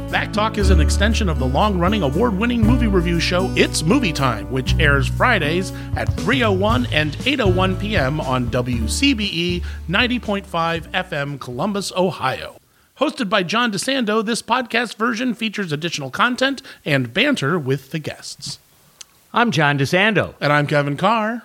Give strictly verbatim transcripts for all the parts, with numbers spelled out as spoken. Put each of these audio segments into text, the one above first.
Back Talk is an extension of the long-running award-winning movie review show It's Movie Time, which airs Fridays at three oh one and eight oh one p.m. on W C B E ninety point five F M Columbus, Ohio. Hosted by John DeSando, this podcast version features additional content and banter with the guests. I'm John DeSando. And I'm Kevin Carr.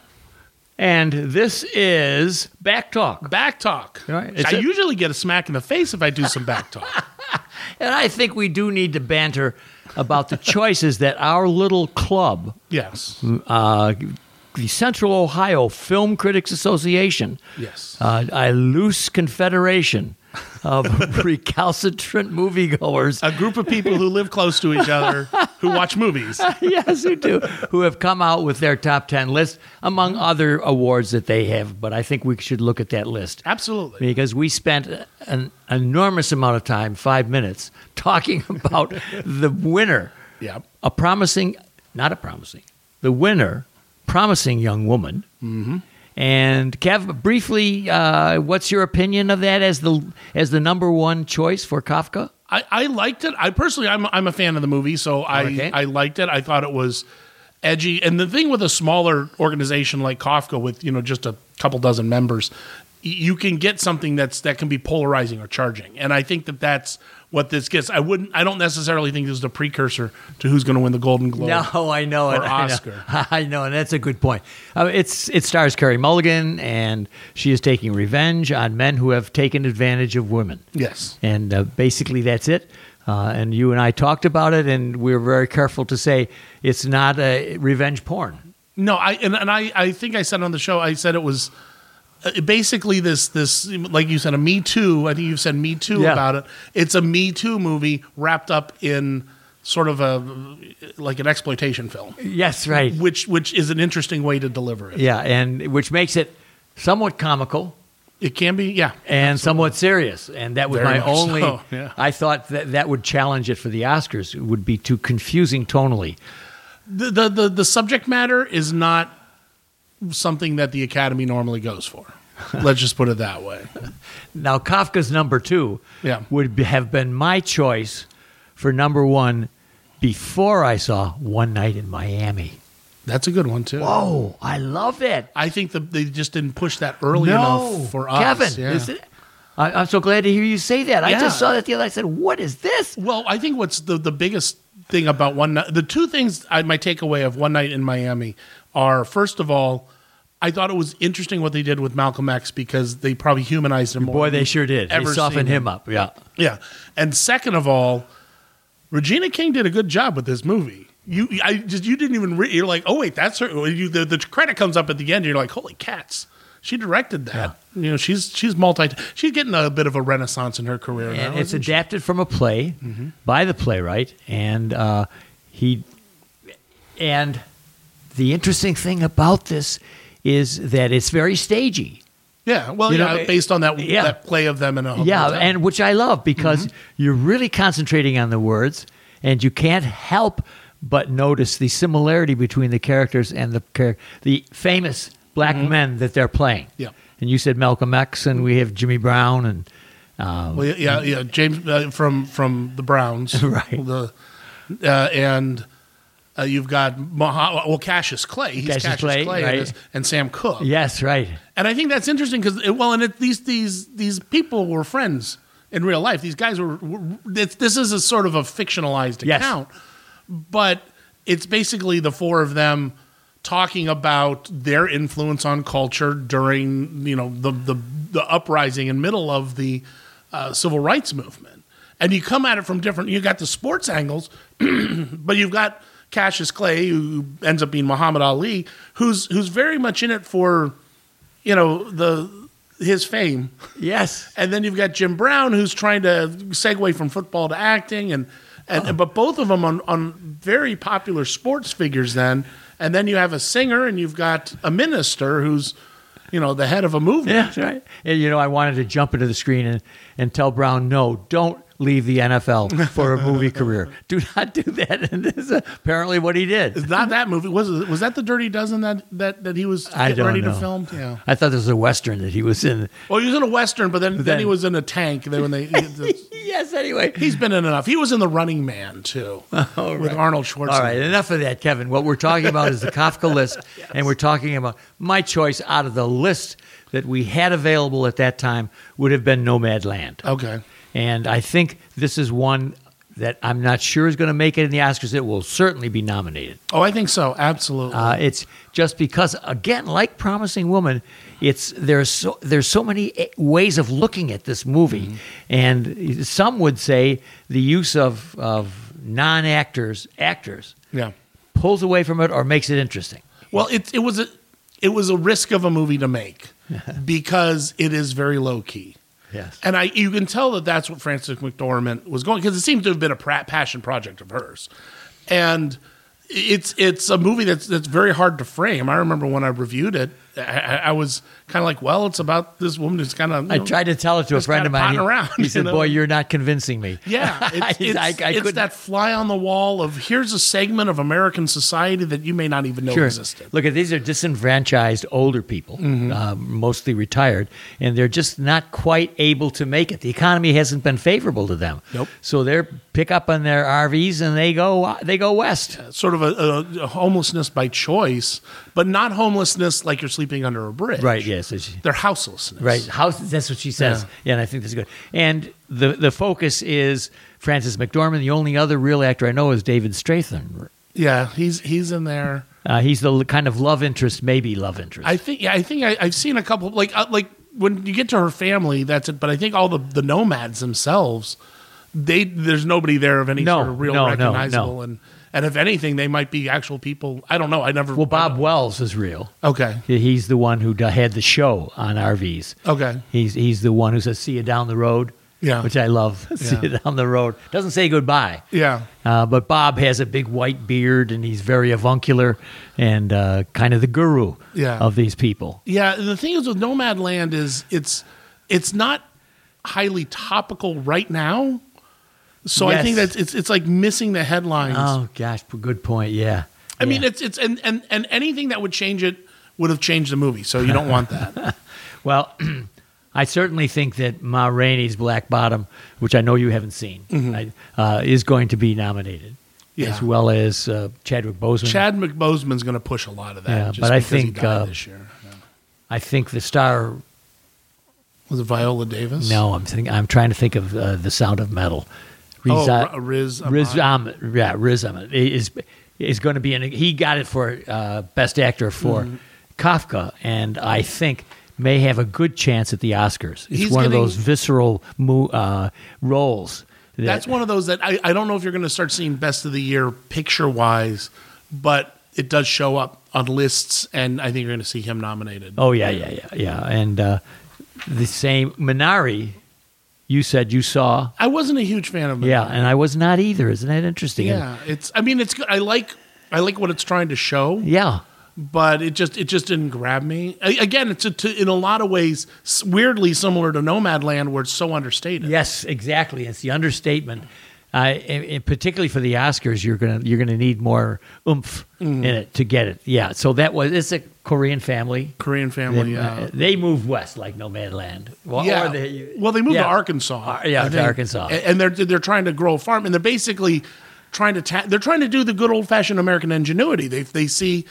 And this is Back Talk. Back Talk. Right. I A- usually get a smack in the face if I do some back talk. And I think we do need to banter about the choices that our little club, Yes. uh, the Central Ohio Film Critics Association, Yes. uh, a loose confederation of recalcitrant moviegoers, A group of people who live close to each other who watch movies. yes, who do, who have come out with their top ten list, among other awards that they have. But I think we should look at that list. Absolutely. Because we spent an enormous amount of time, five minutes, talking about the winner, Yep. a promising, not a promising, the winner, promising young woman. Mm-hmm. And Kev, briefly, uh, what's your opinion of that as the as the number one choice for Kafka? I, I liked it. I personally, I'm I'm a fan of the movie, so I Okay. I liked it. I thought it was edgy. And the thing with a smaller organization like Kafka, with you know just a couple dozen members, y- you can get something that's that can be polarizing or charging. And I think that that's what this gets. I wouldn't. I don't necessarily think this is the precursor to who's going to win the Golden Globe. No, I know it. Or I know. Oscar. I know, and that's a good point. Uh, it's it stars Carey Mulligan, and she is taking revenge on men who have taken advantage of women. Yes. And uh, basically, that's it. Uh, and you and I talked about it, and we were very careful to say it's not a revenge porn. No, I and, and I, I think I said on the show, I said it was uh, basically this this like you said, a Me Too. I think you've said Me Too Yeah. about it. It's a Me Too movie wrapped up in sort of a like an exploitation film, Yes, right. which which is an interesting way to deliver it. Yeah, and which makes it somewhat comical It can be, yeah, and somewhat serious. And that was Very my much only. so, yeah. I thought that that would challenge it for the Oscars. It would be too confusing tonally. The, the the the subject matter is not something that the Academy normally goes for. Let's just put it that way. Now, Kafka's number two Yeah. would be, have been my choice for number one before I saw One Night in Miami. That's a good one too. Oh, I love it. I think the, they just didn't push that early no, enough for us. Kevin, Yeah. is it? I, I'm so glad to hear you say that. I Yeah. just saw that the other. I said, "What is this?" Well, I think what's the, the biggest thing about one night, the two things I my takeaway of One Night in Miami are, first of all, I thought it was interesting what they did with Malcolm X because they probably humanized him more. Boy, than they we've sure did. They ever softened seen him up. Yeah. Yeah, and second of all, Regina King did a good job with this movie. You, I just you didn't even re- you're like, oh wait, that's her. You, the, the credit comes up at the end. And you're like, holy cats, she directed that. You know, she's she's multi. She's getting a bit of a renaissance in her career. And now, it's isn't she? adapted from a play by the playwright, and uh, he. And the interesting thing about this is that it's very stagey. Yeah, well, You yeah, know, based on that yeah. that play of them in a Yeah, hotel. and which I love because Mm-hmm. you're really concentrating on the words, and you can't help but notice the similarity between the characters and the char- the famous black men that they're playing. Mm-hmm. Yeah. And you said Malcolm X, and we have Jimmy Brown, and um, Well, yeah, yeah, James uh, from from the Browns, Right. The uh, and uh, you've got Mah- well Cassius Clay, he's Cassius Cassius, Clay, Clay, in right. this, and Sam Cooke. yes, right. And I think that's interesting because well, and it, these these these people were friends in real life. These guys were. were it's, this is a sort of a fictionalized Yes. account, but it's basically the four of them talking about their influence on culture during you know the the, the uprising in middle of the uh, civil rights movement. And you come at it from different. You got the sports angles, but you've got Cassius Clay, who ends up being Muhammad Ali, who's who's very much in it for, you know, the his fame. Yes. And then you've got Jim Brown, who's trying to segue from football to acting, and and but both of them on on very popular sports figures then. And then you have a singer, and you've got a minister who's, you know, the head of a movement. Yeah, that's right. And, you know, I wanted to jump into the screen and, and tell Brown, no, don't leave the N F L for a movie career. Do not do that. And this is apparently what he did. It's not that movie. Was it, was that the Dirty Dozen that, that, that he was I getting don't ready know. to film? Yeah. I thought this was a Western that he was in. Well, he was in a Western, but then, then, Then- he was in a tank. Then when they, the, yes. Anyway, He's been in enough. He was in The Running Man too, All with right. Arnold Schwarzenegger. All right, enough of that, Kevin. What we're talking about is the Kafka list, Yes. and we're talking about my choice out of the list that we had available at that time would have been Nomadland. Okay. And I think this is one that I'm not sure is going to make it in the Oscars. It will certainly be nominated. Oh, I think so. Absolutely. Uh, it's just because, again, like Promising Woman, it's there's so there's so many ways of looking at this movie, Mm-hmm. and some would say the use of of non-actors actors yeah. pulls away from it or makes it interesting. Well, it it was a it was a risk of a movie to make because it is very low key. Yes. And I, you can tell that that's what Frances McDormand was going, because it seems to have been a pra- passion project of hers, and it's it's a movie that's that's very hard to frame. I remember when I reviewed it, I, I was kind of like, well, it's about this woman who's kind of. I tried to tell it to a just friend of kinda mine. potting He, around, he you said, know? "Boy, you're not convincing me." Yeah, it's, it's, I, I it's couldn't- that fly on the wall of here's a segment of American society that you may not even know Sure. existed. Look, at these are disenfranchised older people, Mm-hmm. uh, mostly retired, and they're just not quite able to make it. The economy hasn't been favorable to them. Nope. So they're pick up on their R Vs and they go they go west. Sort of a, a, a homelessness by choice, but not homelessness like you're sleeping under a bridge. Right. Yes. it's- They're houselessness. Right. House. That's what she says. Yeah. And I think that's good. And the the focus is Frances McDormand. The only other real actor I know is David Strathairn. Yeah, he's he's in there. Uh, he's the l- kind of love interest, maybe love interest. I think. Yeah, I think I, I've seen a couple. Like uh, like when you get to her family, that's it. But I think all the, the nomads themselves, they there's nobody there of any No, sort of real no, no, recognizable. no. And and if anything, they might be actual people. I don't know. I never. well, Bob Wells is real. Okay. He's the one who d- had the show on R Vs. Okay. He's he's the one who says "see you down the road," Yeah. which I love. See Yeah. you down the road. Doesn't say goodbye. Yeah. Uh, but Bob has a big white beard and he's very avuncular and uh, kind of the guru Yeah. of these people. Yeah, the thing is with Nomadland is it's it's not highly topical right now. So I Yes. think that it's it's like missing the headlines. Oh gosh, good point. Yeah. I mean, Yeah. it's it's and, and and anything that would change it would have changed the movie. So you don't want that. Well, I certainly think that Ma Rainey's Black Bottom, which I know you haven't seen, right, uh, is going to be nominated, Mm-hmm. Yeah. as well as uh, Chadwick Boseman. Chad McBoseman's going to push a lot of that. Yeah, just but I because he think, died uh, this year. Yeah. I think the star. Was it Viola Davis? No, I'm thinking, I'm trying to think of uh, the Sound of Metal. Riz, Oh, uh, R- Riz Ahmed. Riz Ahmed, yeah, Riz Ahmed is is going to be in. A, he got it for uh, best actor for Mm-hmm. Kafka, and I think may have a good chance at the Oscars. It's He's one getting- of those visceral mo- uh, roles. that- That's one of those that I, I don't know if you're going to start seeing best of the year picture wise, but it does show up on lists, and I think you're going to see him nominated. Oh yeah, yeah, yeah, yeah, and uh, the same Minari. You said you saw. I wasn't a huge fan of it. Yeah, and I was not either. Isn't that interesting? And- Yeah, it's. I mean, it's good. I like. I like what it's trying to show, yeah. but it just it just didn't grab me. I, again, it's a, to, in a lot of ways s- weirdly similar to Nomadland, where it's so understated. Yes, exactly. It's the understatement. Uh, and- and particularly for the Oscars, you're gonna you're gonna need more oomph Mm-hmm. in it to get it. Yeah. So that was it's a Korean family. Korean family. They, Yeah, uh, they moved west like Nomadland. Well, yeah. or they, well, they moved yeah. to Arkansas. Uh, yeah, I to think. Arkansas. A- and they're they're trying to grow a farm, and they're basically trying to ta- they're trying to do the good old fashioned American ingenuity. They they see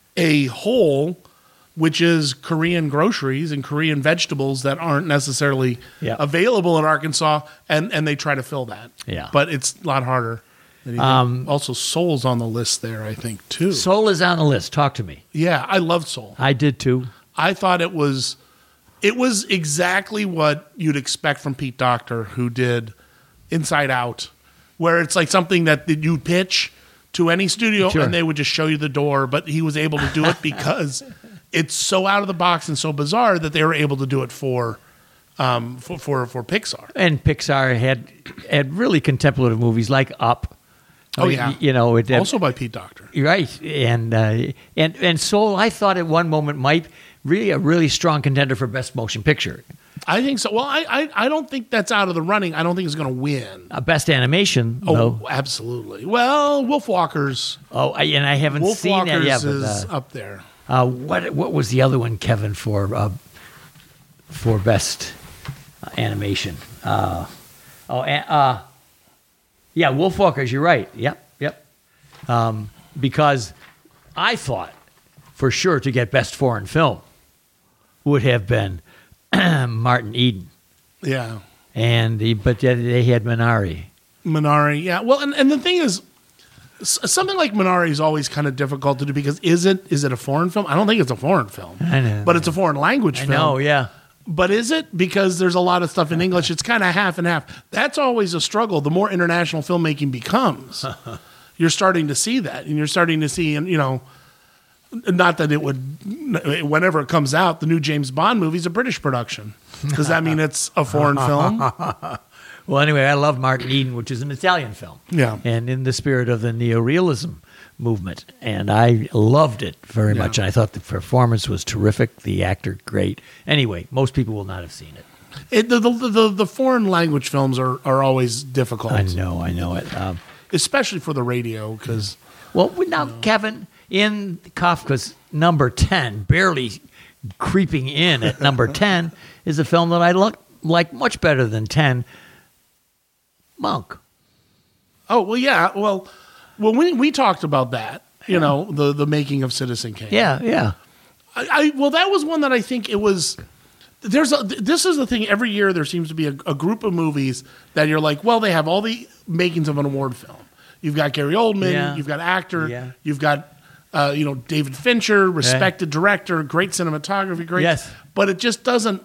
a hole, which is Korean groceries and Korean vegetables that aren't necessarily Yeah. available in Arkansas, and and they try to fill that. Yeah. but it's a lot harder. than you think. Um, also, Soul's on the list there, I think too. Soul is on the list. Talk to me. Yeah, I love Soul. I did too. I thought it was it was exactly what you'd expect from Pete Docter, who did Inside Out, where it's like something that you pitch to any studio Sure. and they would just show you the door, but he was able to do it because it's so out of the box and so bizarre that they were able to do it for um, for, for for Pixar. And Pixar had had really contemplative movies like Up. Oh, yeah. You know, it Also by Pete Docter. right, and uh, and and Soul. I thought at one moment might really a really strong contender for best motion picture, I think so. Well, I, I I don't think that's out of the running. I don't think it's going to win. uh, best animation. Oh, though. absolutely. Well, Wolf Walkers. Oh, I, and I haven't Wolf seen Walkers that yet. But, is uh, up there. uh, what what was the other one, Kevin, for uh, for best uh, animation? Uh, Oh, and, uh, yeah, Wolfwalkers. You're right. Yep, yep. Um, because I thought for sure to get best foreign film would have been Martin Eden. Yeah. And the, but they, they had Minari. Minari, yeah. Well, and, and the thing is, s- something like Minari is always kind of difficult to do because is it is it a foreign film? I don't think it's a foreign film. I know. But it's a foreign language I film. know, yeah. But is it? Because there's a lot of stuff in English. It's kind of half and half. That's always a struggle. The more international filmmaking becomes, you're starting to see that. And you're starting to see, and you know, not that it would, whenever it comes out, the new James Bond movie is a British production. Does that mean it's a foreign film? Well, anyway, I love Martin Eden, which is an Italian film. Yeah. And in the spirit of the neorealism movement. And I loved it very Yeah. much. And I thought the performance was terrific, the actor great. Anyway, most people will not have seen it. It, the, the, the, the foreign language films are, are always difficult. I know, I know it. Um, Especially for the radio, because well, now, Kevin, in Kafka's number ten, barely creeping in at number ten, is a film that I look, like much better than ten, Monk. oh well, yeah, well, well, we we talked about that, you know, the the making of Citizen Kane. Yeah, yeah. I, I well, that was one that I think it was. There's a, this is the thing. Every year there seems to be a, a group of movies that you're like, well, they have all the makings of an award film. You've got Gary Oldman, Yeah. you've got actor, Yeah. you've got uh, you know David Fincher, respected director, great cinematography, great. Yes. But it just doesn't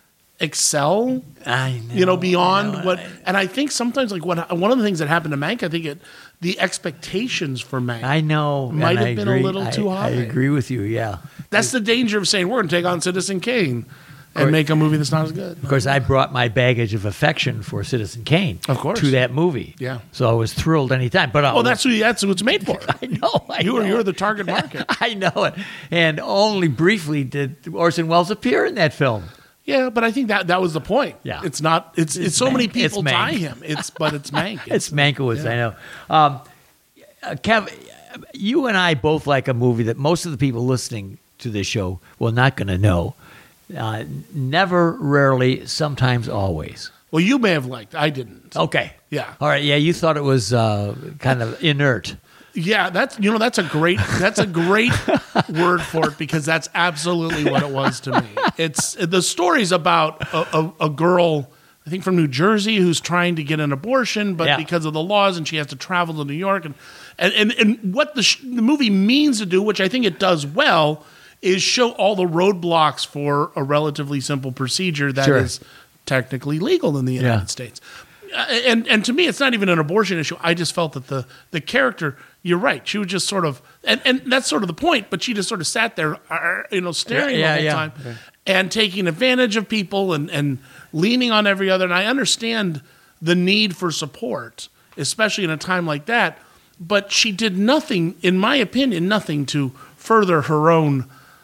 excel. I know. You know, beyond I know. what, and I think sometimes like what one of the things that happened to Mank, I think it the expectations for Mank. I know. Might and have I been a agree. little I- too I high. agree with you, yeah. That's the danger of saying we're going to take on Citizen Kane and Or- make a movie that's not as good. Of course, I brought my baggage of affection for Citizen Kane Of course. to that movie. Yeah. So I was thrilled anytime. But I, Well, that's who that's who it's made for. I know. I You are know. you're the target market. I know it. And only briefly did Orson Welles appear in that film. Yeah, but I think that that was the point. Yeah. It's not. It's it's, It's so many Mank. It's people Mank. tie him. It's but it's Mank. It's Mankiewicz, I know. Um, uh, Kev, you and I both like a movie that most of the people listening to this show will not going to know. Uh, never, rarely, sometimes, always. Well, you may have liked. I didn't. Okay. Yeah. All right. Yeah, you thought it was uh, kind of inert. Yeah, that's you know that's a great that's a great word for it because that's absolutely what it was to me. It's the story's about a, a, a girl, I think from New Jersey, who's trying to get an abortion, but Yeah. because of the laws, and she has to travel to New York, and and and, and what the, sh- the movie means to do, which I think it does well, is show all the roadblocks for a relatively simple procedure that is Sure. technically legal in the United Yeah. States. Uh, and and to me, it's not even an abortion issue. I just felt that the the character, you're right, she was just sort of, and, and that's sort of the point, but she just sort of sat there, uh, you know, staring Yeah, the whole yeah, time yeah. and taking advantage of people and, and leaning on every other. And I understand the need for support, especially in a time like that, but she did nothing, in my opinion, nothing to further her own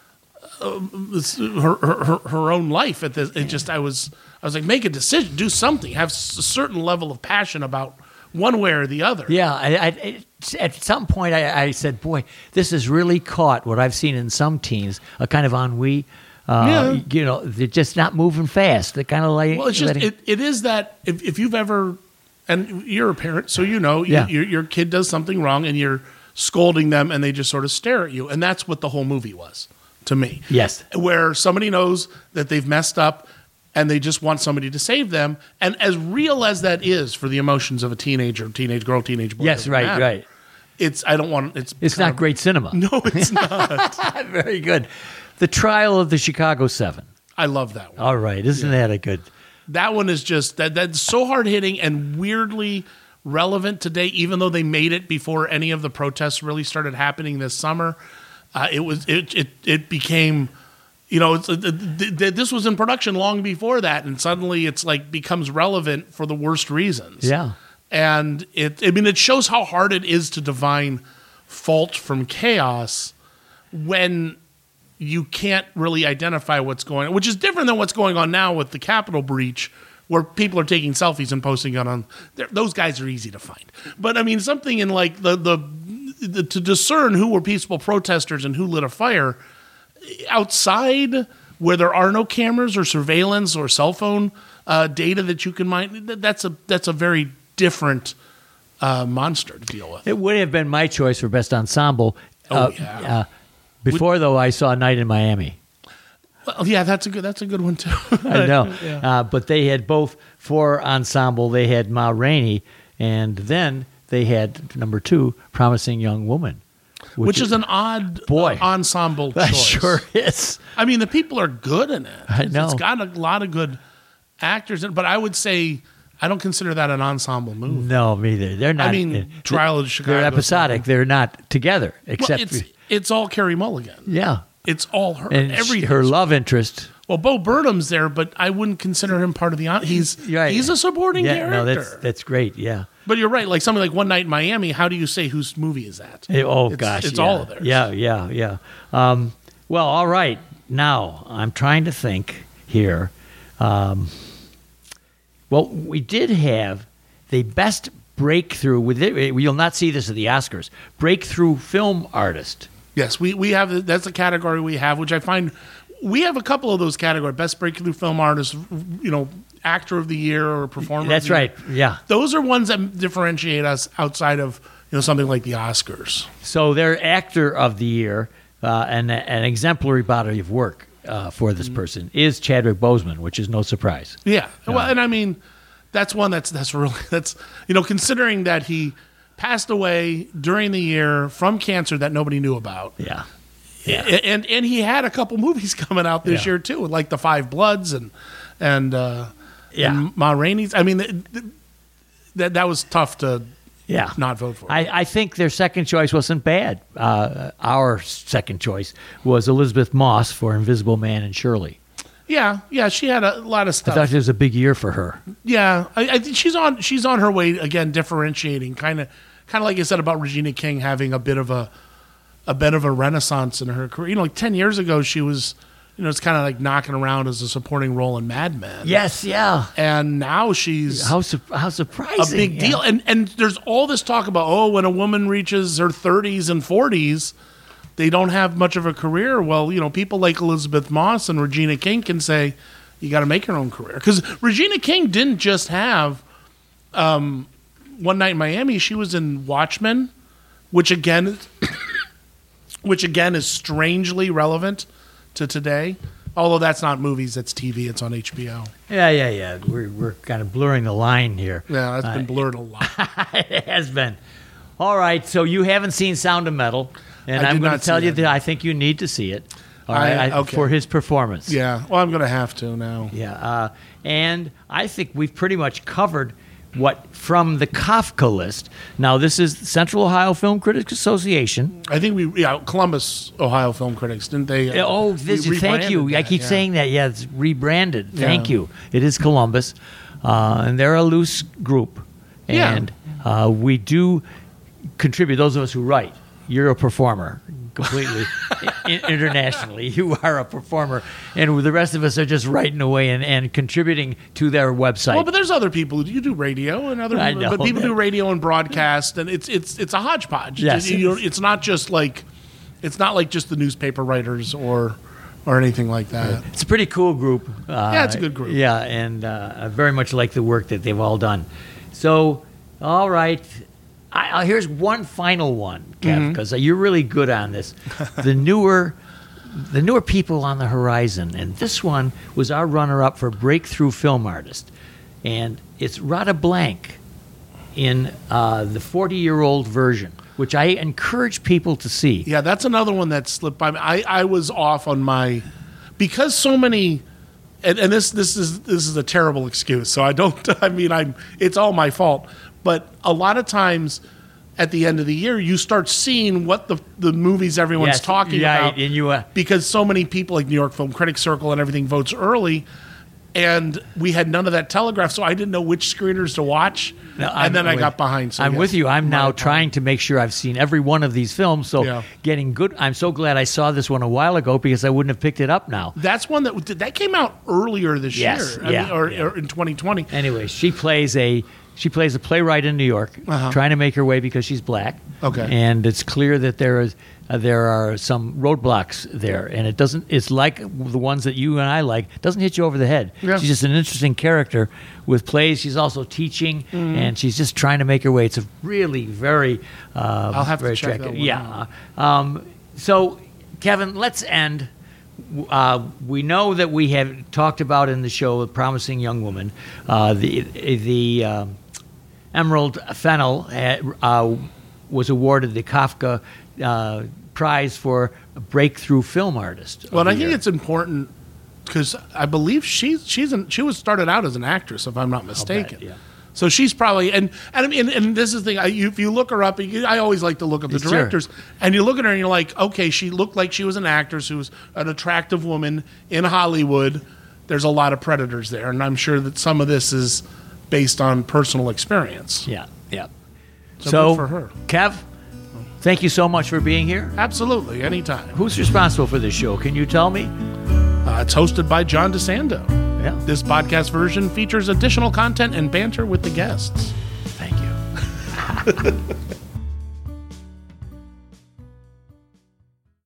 uh, her, her her own life. At this, it just I was I was like, make a decision, do something, have s- a certain level of passion about one way or the other. Yeah, I, I, it- at some point I, I said, boy, this has really caught what I've seen in some teens, a kind of ennui. Uh, Yeah. You know, they're just not moving fast. They're kind of like... Well, it's just letting- it, it is that if, if you've ever, and you're a parent, so you know, you, Yeah. your your kid does something wrong, and you're scolding them, and they just sort of stare at you, and that's what the whole movie was to me. Yes. Where somebody knows that they've messed up, and they just want somebody to save them, and as real as that is for the emotions of a teenager, teenage girl, teenage boy, Yes, doesn't right, matter. right. It's I don't want it's It's kind not of- great cinema. No, it's not. Very good. The Trial of the Chicago Seven. I love that one. All right. Isn't that a good... That one is just that that's so hard hitting and weirdly relevant today, even though they made it before any of the protests really started happening this summer. Uh, it was it it it became, you know, it's, uh, th- th- this was in production long before that, and suddenly it's like becomes relevant for the worst reasons. Yeah. And it I mean it shows how hard it is to divine fault from chaos when you can't really identify what's going on, which is different than what's going on now with the Capitol breach, where people are taking selfies and posting it on. Those guys are easy to find. But I mean, something in like the, the the to discern who were peaceful protesters and who lit a fire outside where there are no cameras or surveillance or cell phone uh, data that you can mine. That's a that's a very different uh, monster to deal with. It would have been my choice for best ensemble. Oh, uh, yeah. Uh, before, though, I saw Night in Miami. Well, yeah, that's a good that's a good one too. I know. Yeah. Uh, but they had both for ensemble. They had Ma Rainey, and then they had number two, Promising Young Woman. Which, which is an odd boy. Uh, ensemble That choice. sure is. I mean, the people are good in it. I know. It's got a lot of good actors in it, but I would say I don't consider that an ensemble movie. No, me either. They're not. I mean, uh, Trial of Chicago. They're episodic. They're not together, except well, it's, for, it's all Carey Mulligan. yeah. It's all her. And every she, her love interest. Well, Bo Burnham's there, but I wouldn't consider him part of the. He's Right. he's a supporting Yeah, character. no, that's that's great. Yeah. But you're right. Like something like One Night in Miami. How do you say whose movie is that? Eh, oh It's- gosh, it's yeah. all of theirs. Yeah, yeah, yeah. Um, well, all right. Now I'm trying to think here. Um, well, we did have the best breakthrough. With it, you'll not see this at the Oscars. Breakthrough film artist. Yes, we we have that's a category we have, which I find we have a couple of those categories: best breakthrough film artist, you know, actor of the year or performer. That's of the right. year. Yeah. Those are ones that differentiate us outside of you know something like the Oscars. So their actor of the year uh, and an exemplary body of work uh, for this person is Chadwick Boseman, which is no surprise. Yeah, well, and I mean that's one that's that's really that's you know considering that he passed away during the year from cancer that nobody knew about. Yeah. Yeah. And and he had a couple movies coming out this Yeah. year too, like The Five Bloods and and uh, Yeah. and Ma Rainey's. I mean, th- th- that that was tough to Yeah. not vote for. I, I think their second choice wasn't bad. Uh, our second choice was Elizabeth Moss for Invisible Man and Shirley. yeah, yeah, she had a lot of I stuff. thought it was a big year for her. yeah, I, I think she's on she's on her way again, differentiating, kind of kind of like I said about Regina King having a bit of a a bit of a renaissance in her career. You know, like ten years ago, she was. You know, it's kind of like knocking around as a supporting role in Mad Men. Yes, yeah. And now she's How su- how surprising! a big yeah. deal. And and there's all this talk about, oh, when a woman reaches her thirties and forties, they don't have much of a career. Well, you know, people like Elizabeth Moss and Regina King can say, you got to make your own career. Because Regina King didn't just have um, One Night in Miami. She was in Watchmen, which again, which again is strangely relevant to today. Although that's not movies, that's T V. It's on H B O. Yeah, yeah, yeah. We're we're kind of blurring the line here. Yeah, that's been blurred a lot. It has been. All right, so you haven't seen Sound of Metal, and I I'm did going not to tell see you that. that I think you need to see it. All I- right, I- okay. for his performance. Yeah, well, I'm going to have to now. Yeah, uh, and I think we've pretty much covered what from the Kafka list. Now, this is Central Ohio Film Critics Association. I think we, yeah, Columbus, Ohio Film Critics, didn't they? uh, Oh, this, we thank you. rebranded I that, keep yeah. saying that. Yeah, it's rebranded. Thank Yeah. you. It is Columbus, uh, and they're a loose group, Yeah. and uh, we do contribute. Those of us who write, you're a performer. Completely I- internationally, you are a performer, and the rest of us are just writing away and, and contributing to their website. Well, but there's other people. You do radio, and other I people, know but people that. do radio and broadcast, and it's it's it's a hodgepodge. Yes, You- it you- is. it's not just like it's not like just the newspaper writers or or anything like that. It's a pretty cool group. Uh, Yeah, it's a good group. Yeah, and uh, I very much like the work that they've all done. So, all right. I, I, here's one final one, Kev, Mm-hmm. because you're really good on this. The newer, the newer people on the horizon, and this one was our runner-up for Breakthrough Film Artist, and it's Rada Blank in uh, the forty-year-old version, which I encourage people to see. Yeah, that's another one that slipped by me. I, I was off on my because so many, and, and this this is this is a terrible excuse. So I don't. I mean, I'm. It's all my fault. But a lot of times, at the end of the year, you start seeing what the the movies everyone's Yes, talking yeah, about, and you, uh, because so many people like New York Film Critics Circle and everything votes early. And we had none of that telegraph, so I didn't know which screeners to watch. No, I'm and then I with- got behind. So I'm yes, with you. I'm my now apologies. trying to make sure I've seen every one of these films. So Yeah. getting good. I'm so glad I saw this one a while ago because I wouldn't have picked it up now. That's one that that came out earlier this Yes, year, I yeah, mean, or, yeah. or in twenty twenty. Anyway, she plays a she plays a playwright in New York, Uh-huh. trying to make her way because she's black. Okay. and it's clear that there is uh, there are some roadblocks there, and it doesn't. It's like the ones that you and I like. It doesn't hit you over the head. Yeah. She's just an interesting character with plays. She's also teaching, Mm. and she's just trying to make her way. It's a really very. Uh, I'll have to very check that attractive- one Yeah. Um, so, Kevin, let's end. Uh, we know that we have talked about in the show a promising young woman. Uh, the the um, Emerald Fennell had, uh, was awarded the Kafka uh, Prize for a breakthrough film artist. of Well, the I think year. it's important because I believe she's she's an, she was started out as an actress, if I'm not mistaken. yeah. So she's probably and and I mean and this is the thing. I, you, if you look her up, you, I always like to look up the Sure. directors, and you look at her and you're like, okay, she looked like she was an actress who was an attractive woman in Hollywood. There's a lot of predators there, and I'm sure that some of this is based on personal experience. Yeah, yeah. So So, good for her. Kev, thank you so much for being here. Absolutely, anytime. Who's responsible for this show? Can you tell me? Uh, it's hosted by John DeSando. Yeah. This podcast version features additional content and banter with the guests. Thank you.